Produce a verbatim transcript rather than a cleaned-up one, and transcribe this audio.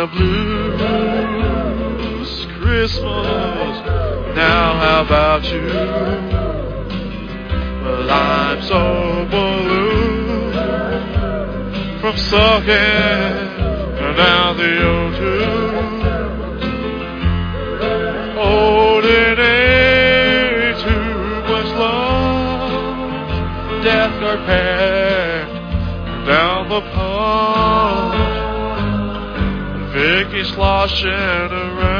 a blues Christmas. Now how about you? Well, I'm so blue from sucking down the O two. Holding a too much love. Death guard packed down the pond. Vicky's sloshing around.